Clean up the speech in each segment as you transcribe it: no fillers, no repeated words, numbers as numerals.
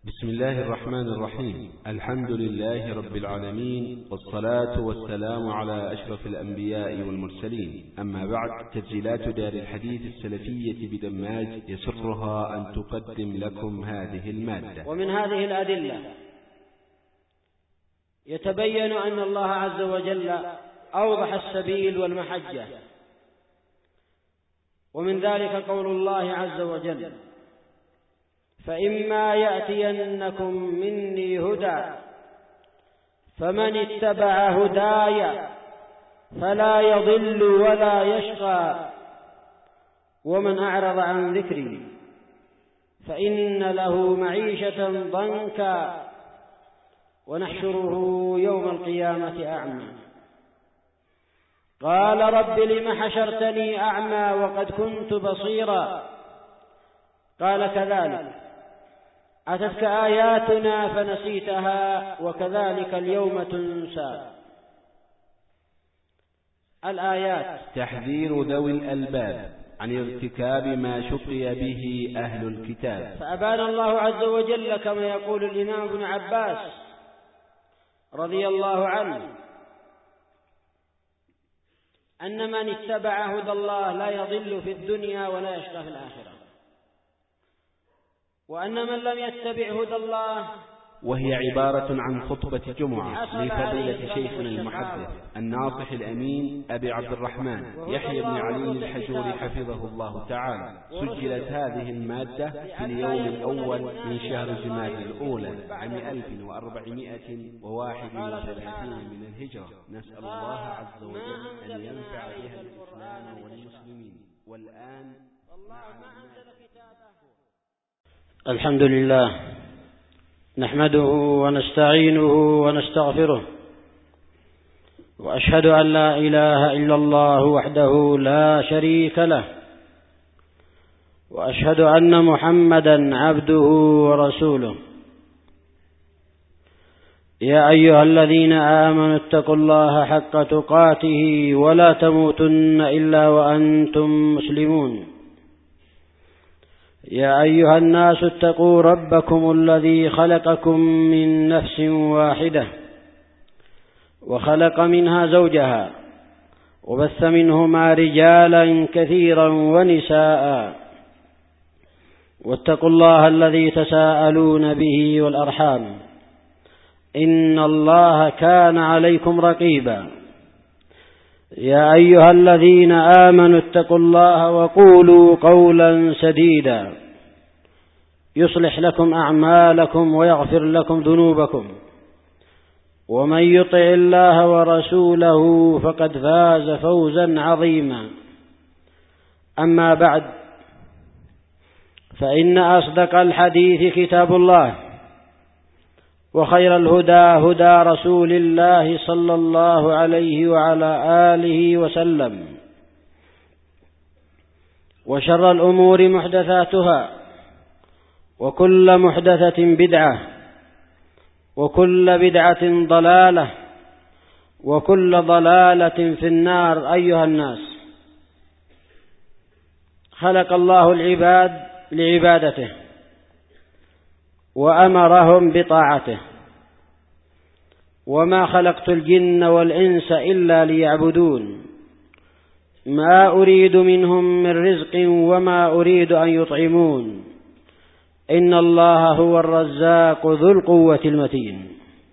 بسم الله الرحمن الرحيم. الحمد لله رب العالمين، والصلاة والسلام على أشرف الأنبياء والمرسلين. أما بعد، تسجيلات دار الحديث السلفية بدماج يسرها أن تقدم لكم هذه المادة. ومن هذه الأدلة يتبين أن الله عز وجل أوضح السبيل والمحجة، ومن ذلك قول الله عز وجل: فإما يأتينكم مني هدى فمن اتبع هداي فلا يضل ولا يشقى ومن أعرض عن ذكري فإن له معيشة ضنكا ونحشره يوم القيامة أعمى. قال رب لم حشرتني أعمى وقد كنت بصيرا؟ قال كذلك أتتك آياتنا فنسيتها وكذلك اليوم تنسى. الآيات: تحذير ذوي الألباب عن ارتكاب ما شقي به أهل الكتاب. فأبان الله عز وجل كما يقول الإمام ابن عباس رضي الله عنه أن من اتبع هدى الله لا يضل في الدنيا ولا يشقى في الآخرة، وأن من لم يتبع هدى الله، وهي عبارة عن خطبة جمعة لفضيلة شيخنا المحدث الناصح الأمين أبي عبد الرحمن يحيى بن علي الحجوري حفظه الله تعالى. سجلت هذه المادة في اليوم الأول من شهر جماد الأولى عام 1431 من الهجرة. نسأل الله عز وجل أن ينفع بها الإسلام والمسلمين. والآن الحمد لله نحمده ونستعينه ونستغفره، وأشهد أن لا إله إلا الله وحده لا شريك له، وأشهد أن محمدا عبده ورسوله. يا أيها الذين آمنوا اتقوا الله حق تقاته ولا تموتن إلا وأنتم مسلمون. يا أيها الناس اتقوا ربكم الذي خلقكم من نفس واحدة وخلق منها زوجها وبث منهما رجالا كثيرا ونساء، واتقوا الله الذي تساءلون به والأرحام إن الله كان عليكم رقيبا. يا أيها الذين آمنوا اتقوا الله وقولوا قولا سديدا يصلح لكم أعمالكم ويغفر لكم ذنوبكم، ومن يطع الله ورسوله فقد فاز فوزا عظيما. أما بعد، فإن أصدق الحديث كتاب الله، وخير الهدى هدى رسول الله صلى الله عليه وعلى آله وسلم، وشر الأمور محدثاتها، وكل محدثة بدعة، وكل بدعة ضلالة، وكل ضلالة في النار. أيها الناس، خلق الله العباد لعبادته وأمرهم بطاعته، وما خلقت الجن والإنس إلا ليعبدون ما أريد منهم من رزق وما أريد أن يطعمون إن الله هو الرزاق ذو القوة المتين.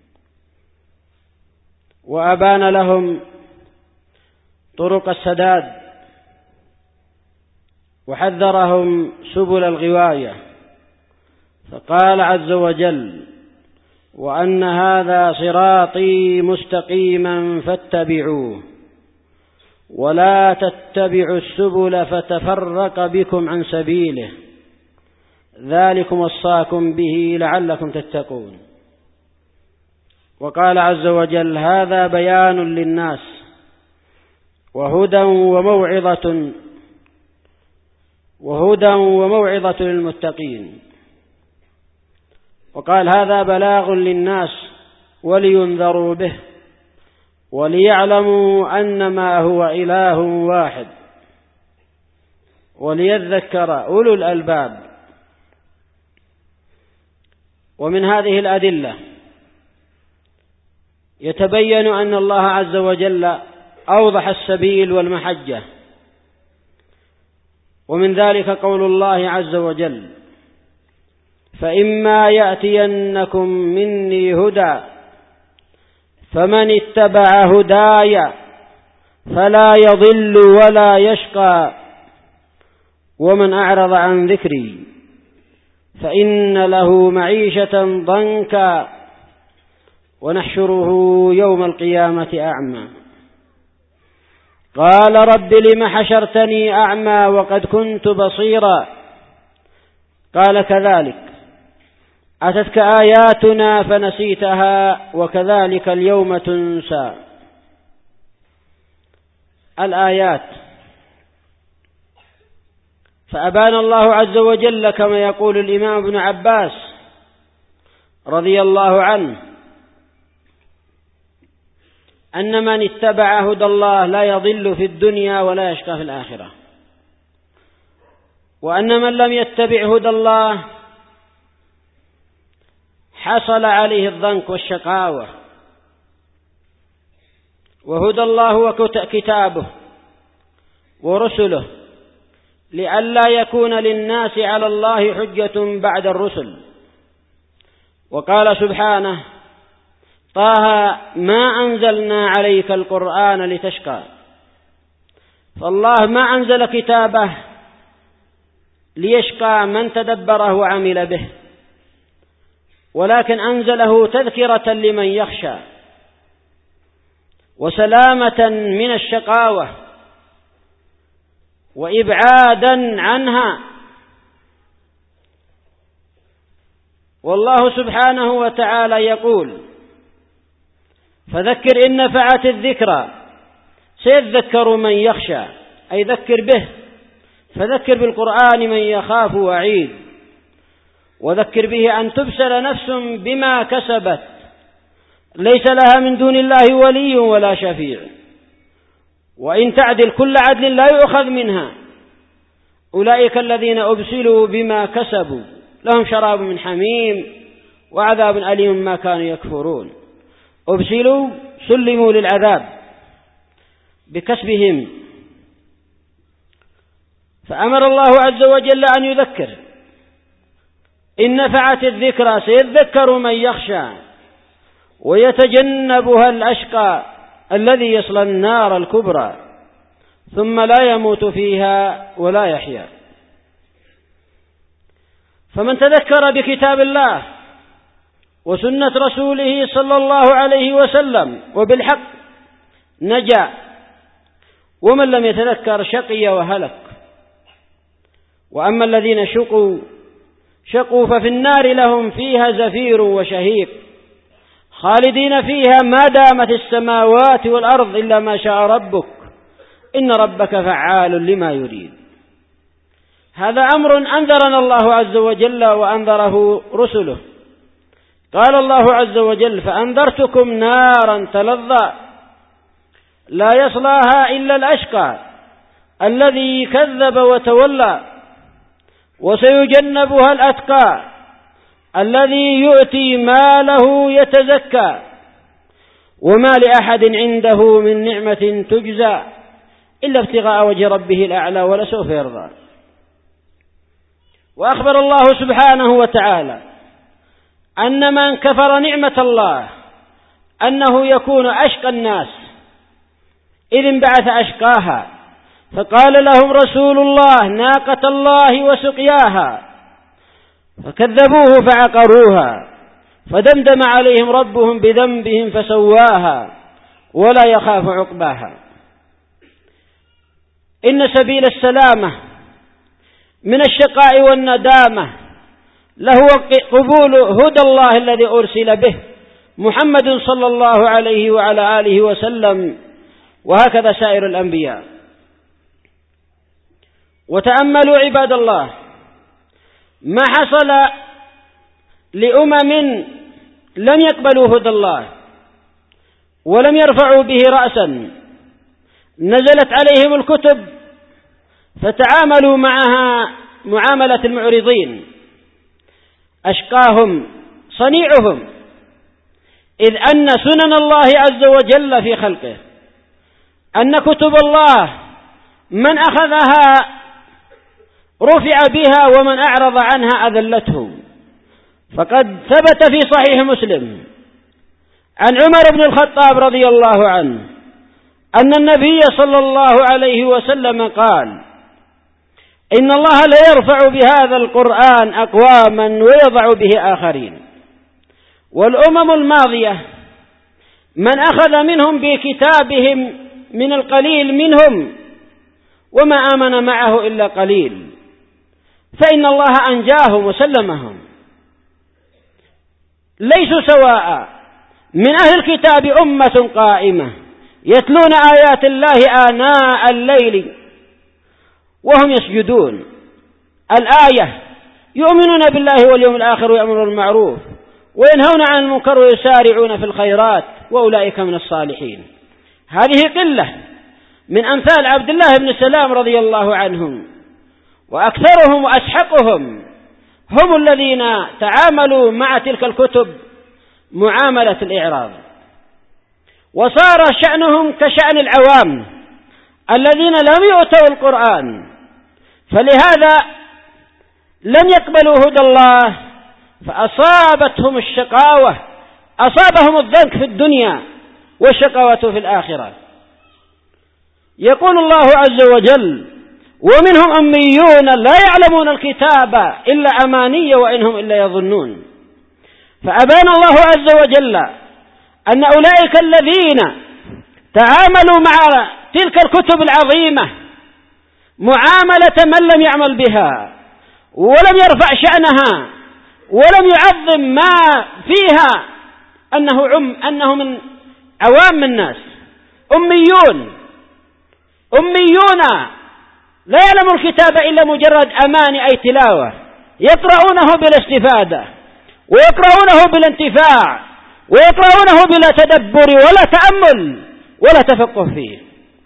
وأبان لهم طرق السداد، وحذرهم سبل الغواية، فقال عز وجل: وأن هذا صراطي مستقيما فاتبعوه ولا تتبعوا السبل فتفرق بكم عن سبيله ذلكم وصاكم به لعلكم تتقون. وقال عز وجل: هذا بيان للناس وهدى وموعظة للمتقين. وقال: هذا بلاغ للناس ولينذروا به وليعلموا أنما هو إله واحد وليذكر أولو الألباب. ومن هذه الأدلة يتبين أن الله عز وجل أوضح السبيل والمحجة، ومن ذلك قول الله عز وجل: فإما يأتينكم مني هدى فمن اتبع هداي فلا يضل ولا يشقى ومن أعرض عن ذكري فإن له معيشة ضنكا ونحشره يوم القيامة أعمى. قال رب لم حشرتني أعمى وقد كنت بصيرا قال كذلك أتتك آياتنا فنسيتها وكذلك اليوم تنسى. الآيات. فأبان الله عز وجل كما يقول الإمام ابن عباس رضي الله عنه أن من اتبع هدى الله لا يضل في الدنيا ولا يشقى في الآخرة، وأن من لم يتبع هدى الله حصل عليه الضنك والشقاوة. وهدى الله هو كتابه ورسله لئلا يكون للناس على الله حجة بعد الرسل. وقال سبحانه: طه ما أنزلنا عليك القرآن لتشقى. فالله ما أنزل كتابه ليشقى من تدبره وعمل به، ولكن أنزله تذكرة لمن يخشى وسلامة من الشقاوة وإبعادا عنها. والله سبحانه وتعالى يقول: فذكر إن نفعت الذكرى سيذكر من يخشى، أي ذكر به، فذكر بالقرآن من يخاف وعيد، وذكر به أن تبسل نفس بما كسبت ليس لها من دون الله ولي ولا شفيع، وإن تعدل كل عدل لا يؤخذ منها. أولئك الذين أبسلوا بما كسبوا لهم شراب من حميم وعذاب أليم ما كانوا يكفرون. أبسلوا سلموا للعذاب بكسبهم. فأمر الله عز وجل أن يذكر إن نفعت الذكرى سيذكر من يخشى ويتجنبها الأشقى الذي يصلى النار الكبرى ثم لا يموت فيها ولا يحيا. فمن تذكر بكتاب الله وسنة رسوله صلى الله عليه وسلم وبالحق نجا، ومن لم يتذكر شقي وهلك. وأما الذين شقوا ففي النار لهم فيها زفير وشهيق خالدين فيها ما دامت السماوات والأرض إلا ما شاء ربك إن ربك فعال لما يريد. هذا أمر أنذرنا الله عز وجل وأنذره رسله. قال الله عز وجل: فأنذرتكم نارا تلظى لا يصلاها إلا الأشقى الذي كذب وتولى وسيجنبها الأتقى الذي يؤتي ماله يتزكى وما لأحد عنده من نعمة تجزى إلا ابتغاء وجه ربه الأعلى ولسوف يرضى. وأخبر الله سبحانه وتعالى أن من كفر نعمة الله أنه يكون أشقى الناس، إذ انبعث أشقاها، فقال لهم رسول الله: ناقة الله وسقياها، فكذبوه فعقروها فدمدم عليهم ربهم بذنبهم فسواها ولا يخاف عقباها. إن سبيل السلامة من الشقاء والندامة لهو قبول هدى الله الذي أرسل به محمد صلى الله عليه وعلى آله وسلم، وهكذا سائر الأنبياء. وتأملوا عباد الله ما حصل لأمم لم يقبلوا هدى الله ولم يرفعوا به رأسا، نزلت عليهم الكتب فتعاملوا معها معاملة المعرضين، أشقاهم صنيعهم، إذ أن سنن الله عز وجل في خلقه أن كتب الله من أخذها رفع بها ومن أعرض عنها أذلته. فقد ثبت في صحيح مسلم عن عمر بن الخطاب رضي الله عنه أن النبي صلى الله عليه وسلم قال: إن الله لا يرفع بهذا القرآن أقواما ويضع به آخرين. والأمم الماضية من أخذ منهم بكتابهم من القليل منهم وما آمن معه إلا قليل، فإن الله أنجاهم وسلمهم. ليسوا سواء، من أهل الكتاب أمة قائمة يتلون آيات الله آناء الليل وهم يسجدون. الآية: يؤمنون بالله واليوم الآخر ويأمرون بالمعروف وينهون عن المنكر ويسارعون في الخيرات وأولئك من الصالحين. هذه قلة من أمثال عبد الله بن سلام رضي الله عنهم، وأكثرهم وأسحقهم هم الذين تعاملوا مع تلك الكتب معاملة الإعراض، وصار شأنهم كشأن العوام الذين لم يؤتوا القرآن، فلهذا لم يقبلوا هدى الله فأصابتهم الشقاوة، أصابهم الضنك في الدنيا والشقاوة في الآخرة. يقول الله عز وجل: ومنهم أميون لا يعلمون الكتاب إلا أماني وإنهم إلا يظنون. فأبان الله عز وجل أن أولئك الذين تعاملوا مع تلك الكتب العظيمة معاملة من لم يعمل بها ولم يرفع شأنها ولم يعظم ما فيها أنه من عوام الناس، أميون لا يعلم الكتاب إلا مجرد أماني أي تلاوة، يقرؤونه بلا استفادة ويقرؤونه بلا انتفاع ويقرؤونه بلا تدبر ولا تأمل ولا تفقه فيه.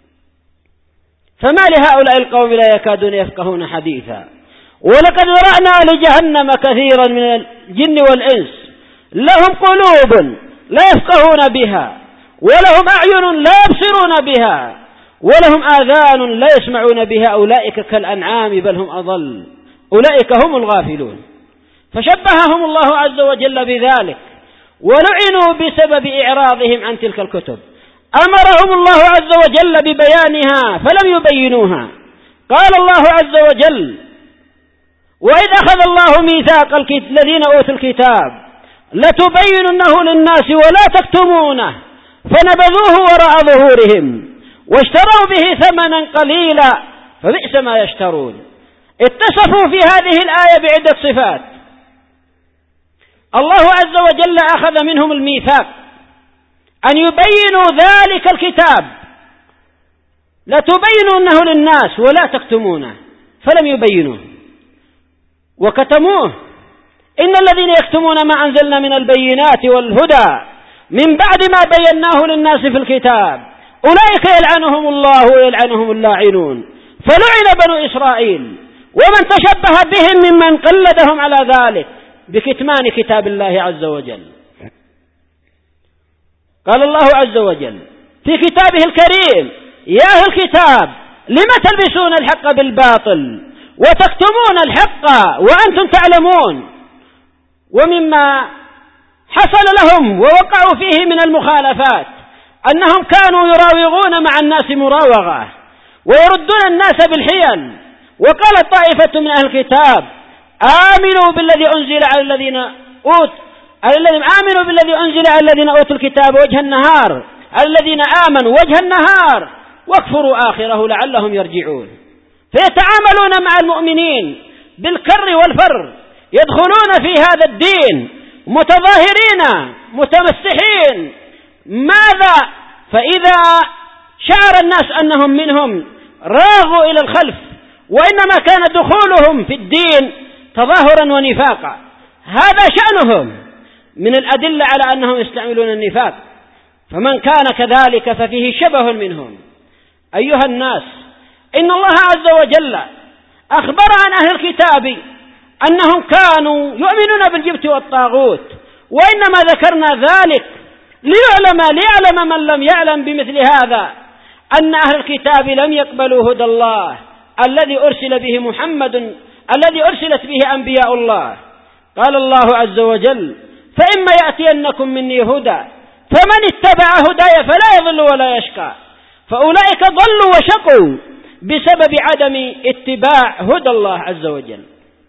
فما لهؤلاء القوم لا يكادون يفقهون حديثا. ولقد ذرأنا لجهنم كثيرا من الجن والإنس لهم قلوب لا يفقهون بها ولهم أعين لا يبصرون بها ولهم آذان لا يسمعون بها أولئك كالأنعام بل هم أضل أولئك هم الغافلون. فشبههم الله عز وجل بذلك ولعنوا بسبب إعراضهم عن تلك الكتب. أمرهم الله عز وجل ببيانها فلم يبينوها. قال الله عز وجل: وإذ أخذ الله ميثاق الذين أوتوا الكتاب لتبيننه للناس ولا تكتمونه فنبذوه وراء ظهورهم واشتروا به ثمنا قليلا فبئس ما يشترون. اتصفوا في هذه الآية بعدة صفات. الله عز وجل أخذ منهم الميثاق أن يبينوا ذلك الكتاب، لتبيننه للناس ولا تكتمونه، فلم يبينوه وكتموه. إن الذين يكتمون ما أنزلنا من البينات والهدى من بعد ما بيناه للناس في الكتاب أولئك يلعنهم الله ويلعنهم اللاعنون. فلعن بنو إسرائيل ومن تشبه بهم ممن قلدهم على ذلك بكتمان كتاب الله عز وجل. قال الله عز وجل في كتابه الكريم: يا أهل الكتاب لم تلبسون الحق بالباطل وتكتمون الحق وأنتم تعلمون. ومما حصل لهم ووقعوا فيه من المخالفات أنهم كانوا يراوغون مع الناس مراوغة ويردون الناس بالحيل. وقالت طائفة من أهل الكتاب: آمنوا بالذي أنزل على الذين أنزل على الذين أوتوا الكتاب وجه النهار، الذين آمنوا وجه النهار واكفروا آخره لعلهم يرجعون. فيتعاملون مع المؤمنين بالكر والفر، يدخلون في هذا الدين متظاهرين متمسحين. ماذا؟ فإذا شعر الناس أنهم منهم راغوا إلى الخلف، وإنما كان دخولهم في الدين تظاهرا ونفاقا. هذا شأنهم من الأدلة على أنهم يستعملون النفاق. فمن كان كذلك ففيه شبه منهم. أيها الناس، إن الله عز وجل أخبر عن أهل الكتاب أنهم كانوا يؤمنون بالجبت والطاغوت وإنما ذكرنا ذلك ليعلم من لم يعلم بمثل هذا أن أهل الكتاب لم يقبلوا هدى الله الذي أرسل به محمد، الذي أرسلت به أنبياء الله. قال الله عز وجل: فإما يأتينكم مني هدى فمن اتبع هداي فلا يضل ولا يشقى. فأولئك ضلوا وشقوا بسبب عدم اتباع هدى الله عز وجل.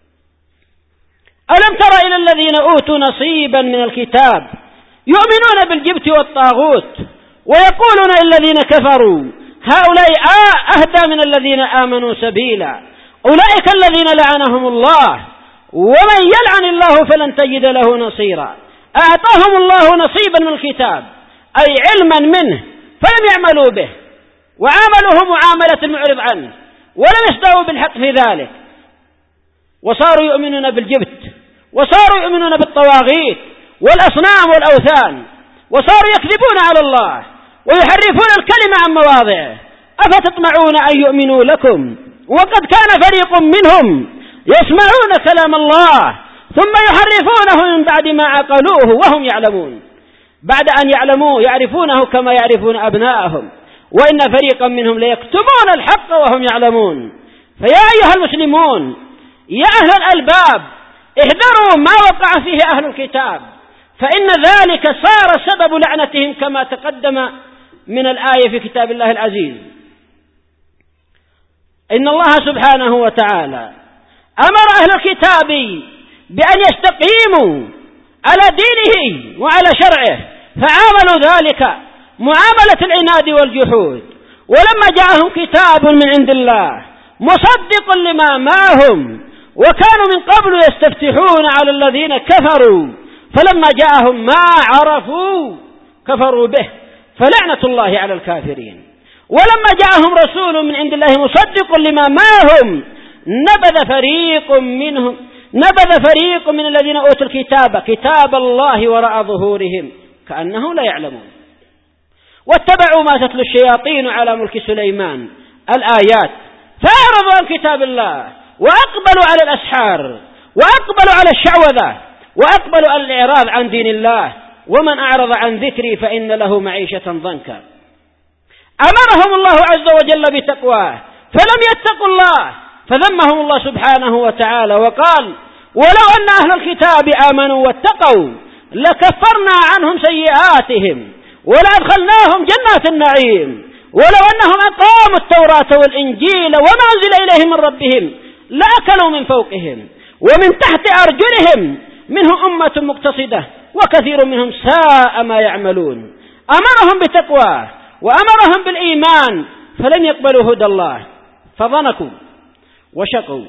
ألم تر إلى الذين أوتوا نصيبا من الكتاب يؤمنون بالجبت والطاغوت ويقولون الذين كفروا هؤلاء أهدى من الذين آمنوا سبيلا أولئك الذين لعنهم الله ومن يلعن الله فلن تجد له نصيرا. أعطاهم الله نصيبا من الكتاب أي علما منه فلم يعملوا به، وعاملوه معاملة المعرض عنه ولم يصدقوا بالحق في ذلك، وصاروا يؤمنون بالجبت، وصاروا يؤمنون بالطواغيت والأصنام والأوثان، وصاروا يكذبون على الله ويحرفون الكلمة عن مواضعه. أفتطمعون أن يؤمنوا لكم وقد كان فريق منهم يسمعون كلام الله ثم يحرفونه من بعد ما عقلوه وهم يعلمون. بعد أن يعلموه يعرفونه كما يعرفون أبناءهم، وإن فريقا منهم ليكتمون الحق وهم يعلمون. فيا أيها المسلمون، يا أهل الألباب، احذروا ما وقع فيه أهل الكتاب، فإن ذلك صار سبب لعنتهم كما تقدم من الآية في كتاب الله العزيز. إن الله سبحانه وتعالى أمر أهل الكتاب بأن يستقيموا على دينه وعلى شرعه، فعاملوا ذلك معاملة العناد والجحود. ولما جاءهم كتاب من عند الله مصدق لما معهم وكانوا من قبل يستفتحون على الذين كفروا، فلما جاءهم ما عرفوا كفروا به، فلعنة الله على الكافرين. ولما جاءهم رسول من عند الله مصدق لما معهم نبذ فريق من الذين أوتوا الكتاب كتاب الله وراء ظهورهم كأنهم لا يعلمون، واتبعوا ما تتلو الشياطين على ملك سليمان الآيات، فأعرضوا عن كتاب الله وأقبلوا على الأسحار وأقبلوا على الشعوذة وأقبلوا على الإعراض عن دين الله. ومن أعرض عن ذكري فإن له معيشة ضنكا. أمرهم الله عز وجل بتقواه فلم يتقوا الله، فذمهم الله سبحانه وتعالى وقال: ولو أن أهل الكتاب آمنوا واتقوا لكفرنا عنهم سيئاتهم ولأدخلناهم جنات النعيم، ولو أنهم أقاموا التوراة والإنجيل وما أنزل إليهم من ربهم لأكلوا من فوقهم ومن تحت أرجلهم منهم أمة مقتصدة وكثير منهم ساء ما يعملون. أمرهم بتقواه وأمرهم بالإيمان فلم يقبلوا هدى الله فضنكوا وشقوا.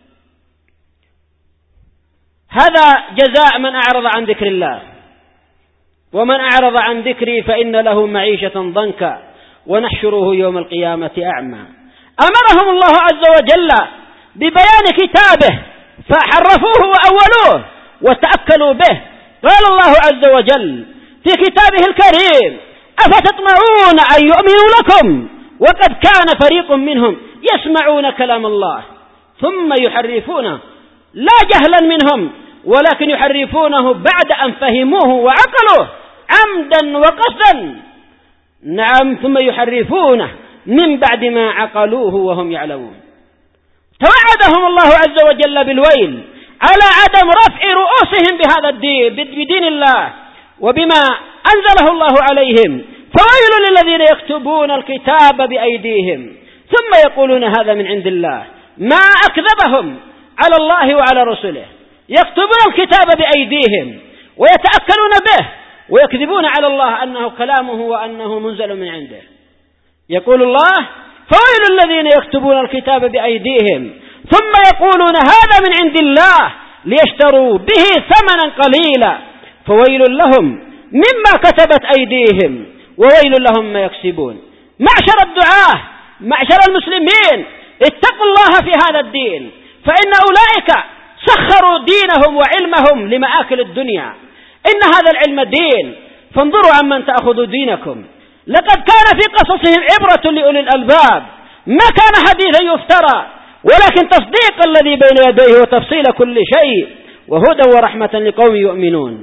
هذا جزاء من أعرض عن ذكر الله. ومن أعرض عن ذكري فإن له معيشة ضنكا ونحشره يوم القيامة أعمى. أمرهم الله عز وجل ببيان كتابه فحرفوه وأولوه وتأكلوا به. قال الله عز وجل في كتابه الكريم: أفتطمعون أن يؤمنوا لكم وقد كان فريق منهم يسمعون كلام الله ثم يحرفونه، لا جهلا منهم ولكن يحرفونه بعد أن فهموه وعقلوه عمدا وقصدا. نعم، ثم يحرفونه من بعد ما عقلوه وهم يعلمون. توعدهم الله عز وجل بالويل على عدم رفع رؤوسهم بهذا الدين، بدين الله وبما أنزله الله عليهم. فويل للذين يكتبون الكتاب بأيديهم ثم يقولون هذا من عند الله. ما أكذبهم على الله وعلى رسله، يكتبون الكتاب بأيديهم ويتأكلون به ويكذبون على الله أنه كلامه وأنه منزل من عنده. يقول الله: فويل الذين يكتبون الكتاب بأيديهم ثم يقولون هذا من عند الله ليشتروا به ثمنا قليلا فويل لهم مما كتبت أيديهم وويل لهم ما يكسبون. معشر الدعاة، معشر المسلمين، اتقوا الله في هذا الدين، فإن أولئك سخروا دينهم وعلمهم لمآكل الدنيا. إن هذا العلم دين، فانظروا عمن تأخذوا دينكم. لقد كان في قصصهم عبرة لأولي الألباب، ما كان حديثا يفترى ولكن تصديق الذي بين يديه وتفصيل كل شيء وهدى ورحمة لقوم يؤمنون.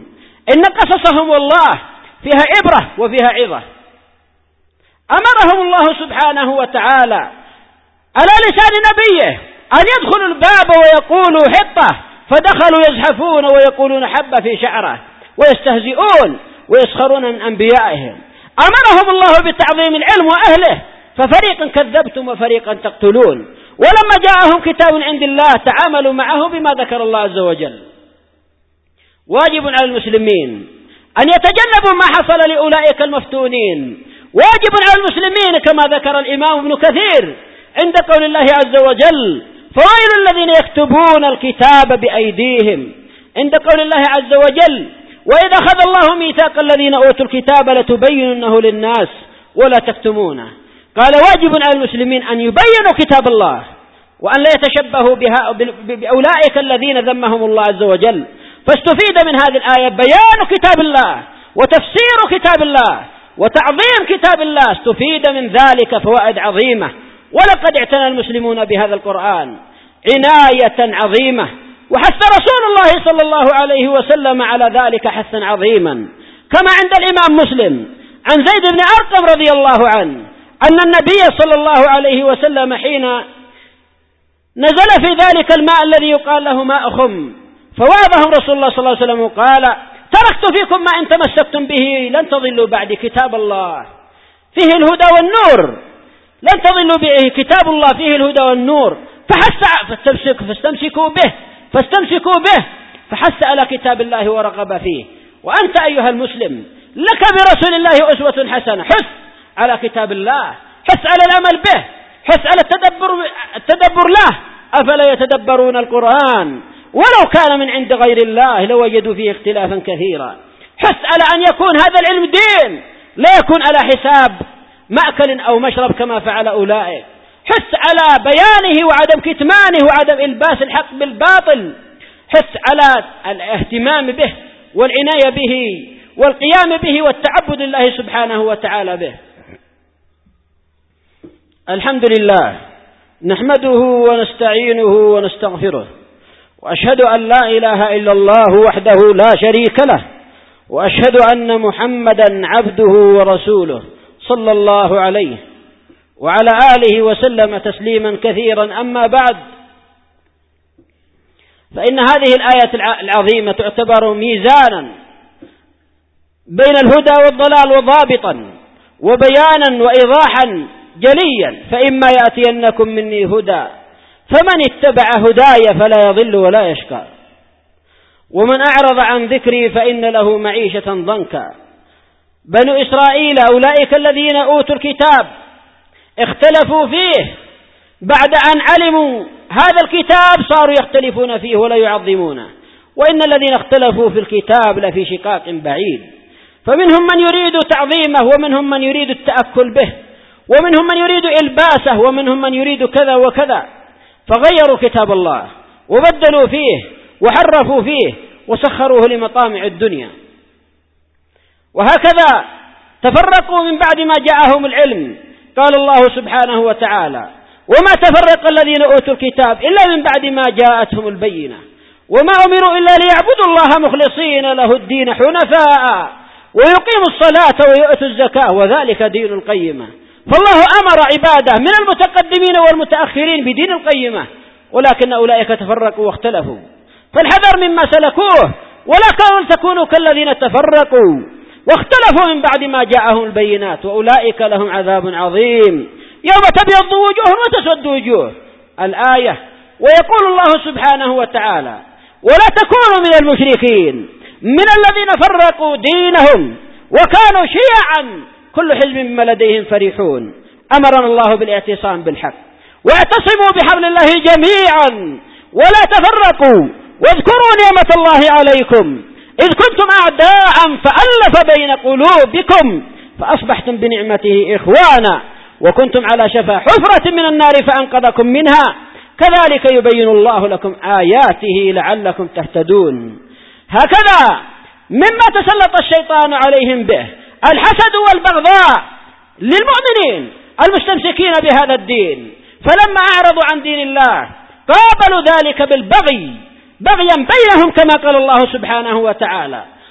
إن قصصهم والله فيها إبرة وفيها عظة. أمرهم الله سبحانه وتعالى على لسان نبيه أن يدخلوا الباب ويقولوا حطة، فدخلوا يزحفون ويقولون حبة في شعره ويستهزئون ويسخرون من أنبيائهم. أمرهم الله بتعظيم العلم وأهله، ففريقا كذبتم وفريقا تقتلون. ولما جاءهم كتاب عند الله تعاملوا معه بما ذكر الله عز وجل. واجب على المسلمين أن يتجنبوا ما حصل لأولئك المفتونين. واجب على المسلمين كما ذكر الإمام ابن كثير عند قول الله عز وجل: فويل الذين يكتبون الكتاب بأيديهم، عند قول الله عز وجل: وإذا أخذ الله ميثاق الذين أوتوا الكتاب لتبيننه للناس ولا تكتمونه. قال واجب على المسلمين أن يبينوا كتاب الله وأن لا يتشبهوا بأولئك الذين ذمهم الله عز وجل. فاستفيد من هذه الآية بيان كتاب الله وتفسير كتاب الله وتعظيم كتاب الله، استفيد من ذلك فوائد عظيمة. ولقد اعتنى المسلمون بهذا القرآن عناية عظيمة، وحث رسول الله صلى الله عليه وسلم على ذلك حثا عظيما، كما عند الإمام مسلم عن زيد بن أرقم رضي الله عنه أن النبي صلى الله عليه وسلم حين نزل في ذلك الماء الذي يقال له ماء خم، فوعظهم رسول الله صلى الله عليه وسلم وقال: تركت فيكم ما إن تمسكتم به لن تضلوا بعد، كتاب الله فيه الهدى والنور، لن تضلوا به، كتاب الله فيه الهدى والنور، فاستمسكوا به فحث على كتاب الله ورغب فيه. وأنت أيها المسلم لك برسول الله أسوة حسنة، حث على كتاب الله، حث على العمل به، حث على التدبر له. أفلا يتدبرون القرآن ولو كان من عند غير الله لوجدوا فيه اختلافا كثيرا. حث على أن يكون هذا العلم دين، لا يكون على حساب مأكل أو مشرب كما فعل أولئك. حث على بيانه وعدم كتمانه وعدم إلباس الحق بالباطل. حث على الاهتمام به والعناية به والقيام به والتعبد لله سبحانه وتعالى به. الحمد لله نحمده ونستعينه ونستغفره، وأشهد أن لا إله إلا الله وحده لا شريك له، وأشهد أن محمدا عبده ورسوله صلى الله عليه وعلى آله وسلم تسليما كثيرا. أما بعد، فإن هذه الآية العظيمة تعتبر ميزانا بين الهدى والضلال وضابطا وبيانا وإيضاحا جليا. فإما يأتينكم مني هدى فمن اتبع هداي فلا يضل ولا يشقى، ومن أعرض عن ذكري فإن له معيشة ضنكا. بنو إسرائيل أولئك الذين أوتوا الكتاب اختلفوا فيه، بعد أن علموا هذا الكتاب صاروا يختلفون فيه ولا يعظمونه. وإن الذين اختلفوا في الكتاب لفي شقاق بعيد، فمنهم من يريد تعظيمه ومنهم من يريد التأكل به ومنهم من يريد إلباسه ومنهم من يريد كذا وكذا، فغيروا كتاب الله وبدلوا فيه وحرفوا فيه وسخروه لمطامع الدنيا. وهكذا تفرقوا من بعد ما جاءهم العلم. قال الله سبحانه وتعالى: وما تفرق الذين أوتوا الكتاب إلا من بعد ما جاءتهم البينة وما أمروا إلا ليعبدوا الله مخلصين له الدين حنفاء ويقيموا الصلاة ويؤتوا الزكاة وذلك دين القيمة. فالله أمر عباده من المتقدمين والمتأخرين بدين القيمة، ولكن أولئك تفرقوا واختلفوا. فالحذر مما سلكوه، ولا تكونوا كالذين تفرقوا واختلفوا من بعد ما جاءهم البينات وأولئك لهم عذاب عظيم يوم تبيض وجوه وتسود وجوه الآية. ويقول الله سبحانه وتعالى: ولا تكونوا من المشركين من الذين فرقوا دينهم وكانوا شيعا كل حزب بما لديهم فرحون. أمرنا الله بالاعتصام بالحق، واعتصموا بحبل الله جميعا ولا تفرقوا، واذكروا نعمة الله عليكم إذ كنتم أعداء فألف بين قلوبكم فأصبحتم بنعمته إخوانا وكنتم على شفا حفرة من النار فأنقذكم منها كذلك يبين الله لكم آياته لعلكم تهتدون. هكذا مما تسلط الشيطان عليهم به الحسد والبغضاء للمؤمنين المستمسكين بهذا الدين، فلما أعرضوا عن دين الله قابلوا ذلك بالبغي بغيا بينهم كما قال الله سبحانه وتعالى: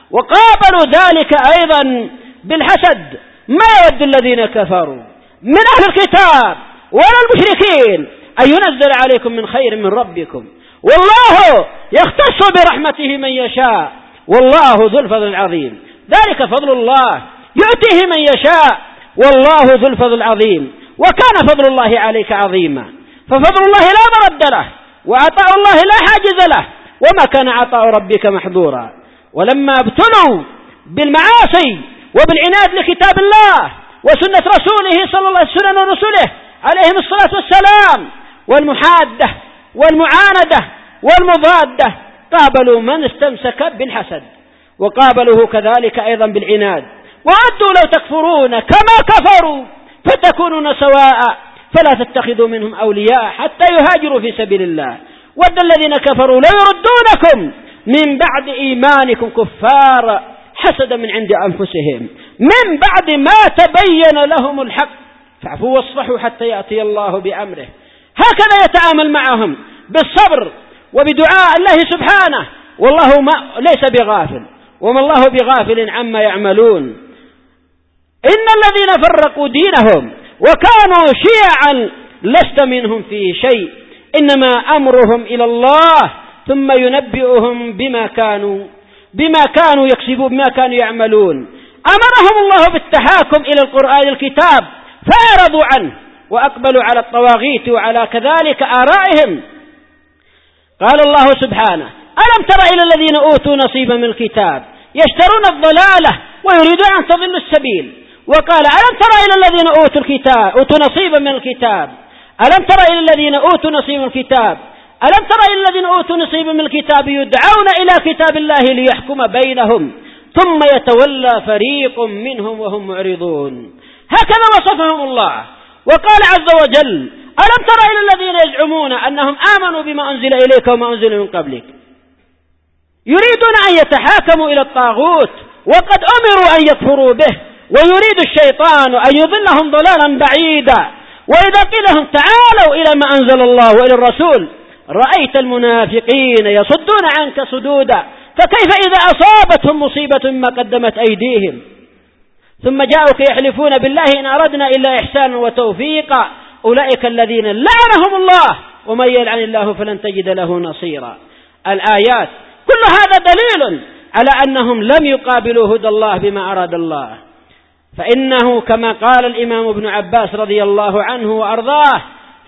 وقابلوا ذلك أيضا بالحسد. ما يود الذين كفروا من أهل الكتاب ولا المشركين أن ينزل عليكم من خير من ربكم، والله يختص برحمته من يشاء، والله ذو الفضل العظيم. ذلك فضل الله يؤتيه من يشاء، والله ذو الفضل العظيم. وكان فضل الله عليك عظيما، ففضل الله لا مرد له، وعطاء الله لا حاجز له، وما كان عطاء ربك محظورا. ولما ابتلوا بالمعاصي وبالعناد لكتاب الله وسنة رسوله صلى الله عليه وسلم ورسله عليهم الصلاة والسلام، والمحادة والمعاندة والمضادة، قابلوا من استمسك بالحسد، وقابلوه كذلك أيضا بالعناد. وأدوا لو تكفرون كما كفروا فتكونون سواء فلا تتخذوا منهم أولياء حتى يهاجروا في سبيل الله. ود الذين كفروا لا يردونكم من بعد إيمانكم كفار حسدا من عند أنفسهم من بعد ما تبين لهم الحق فاعفوا واصفحوا حتى يأتي الله بأمره. هكذا يتعامل معهم بالصبر وبدعاء الله سبحانه، والله ليس بغافل، وما الله بغافل عما يعملون. إن الذين فرقوا دينهم وكانوا شيعا لست منهم في شيء، إنما أمرهم إلى الله ثم ينبئهم بما كانوا يكسبون بما كانوا يعملون. أمرهم الله بالتحاكم إلى القرآن الكتاب فأعرضوا عنه وأقبلوا على الطواغيت وعلى كذلك آرائهم. قال الله سبحانه: ألم تر إلى الذين أوتوا نصيبا من الكتاب يشترون الضلالة ويريدون أن تضلوا السبيل. وقال: ألم تر إلى الذين أوتوا نصيبا من الكتاب ألم تر إلى الذين أوتوا نصيبا من الكتاب ألم تر إلى الذين أوتوا نصيبا من الكتاب يدعون إلى كتاب الله ليحكم بينهم ثم يتولى فريق منهم وهم معرضون. هكذا وصفهم الله. وقال عز وجل: ألم تر إلى الذين يزعمون أنهم آمنوا بما أنزل إليك وما أنزل من قبلك يريدون أن يتحاكموا إلى الطاغوت وقد أمروا أن يكفروا به، ويريد الشيطان أن يضلهم ضلالا بعيدا. وإذا قيل لهم تعالوا إلى ما أنزل الله وإلى الرسول رأيت المنافقين يصدون عنك صدودا، فكيف إذا أصابتهم مصيبة مما قدمت أيديهم ثم جاءوك يحلفون بالله إن أردنا إلا إحسانا وتوفيقا أولئك الذين لعنهم الله ومن يلعن الله فلن تجد له نصيرا. الآيات كل هذا دليل على أنهم لم يقابلوا هدى الله بما أراد الله. فإنه كما قال الإمام ابن عباس رضي الله عنه وأرضاه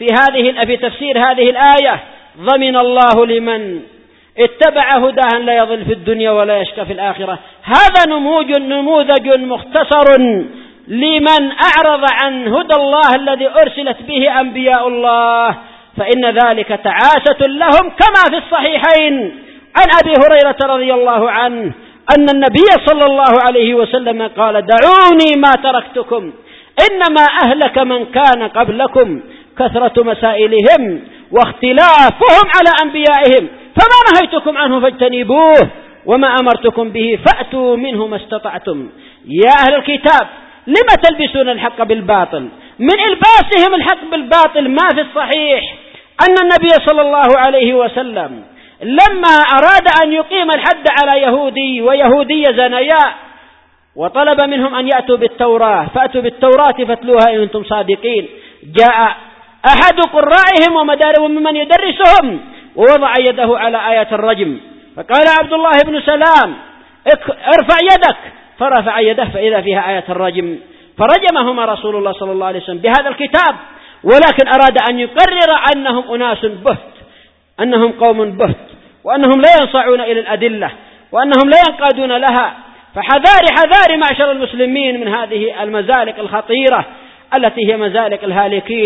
في تفسير هذه الآية: ضمن الله لمن اتبع هداه لا يضل في الدنيا ولا يشقى في الآخرة. هذا نموذج مختصر لمن أعرض عن هدى الله الذي أرسلت به أنبياء الله، فإن ذلك تعاسة لهم. كما في الصحيحين عن أبي هريرة رضي الله عنه أن النبي صلى الله عليه وسلم قال: دعوني ما تركتكم إنما أهلك من كان قبلكم كثرة مسائلهم واختلافهم على أنبيائهم، فما نهيتكم عنه فاجتنبوه وما أمرتكم به فأتوا منه ما استطعتم. يا أهل الكتاب لما تلبسون الحق بالباطل؟ من إلباسهم الحق بالباطل ما في الصحيح أن النبي صلى الله عليه وسلم لما أراد أن يقيم الحد على يهودي ويهودية زنياء وطلب منهم أن يأتوا بالتوراة فأتوا بالتوراة فاتلوها إن أنتم صادقين، جاء أحد قرائهم ومدارهم ممن يدرسهم ووضع يده على آية الرجم، فقال عبد الله بن سلام: ارفع يدك، فرفع يده فإذا فيها آية الرجم، فرجمهما رسول الله صلى الله عليه وسلم بهذا الكتاب، ولكن أراد أن يقرر أنهم أناس بهت، أنهم قوم بهت، وأنهم لا ينصعون إلى الأدلة، وأنهم لا ينقادون لها. فحذار معشر المسلمين من هذه المزالق الخطيرة التي هي مزالق الهالكين.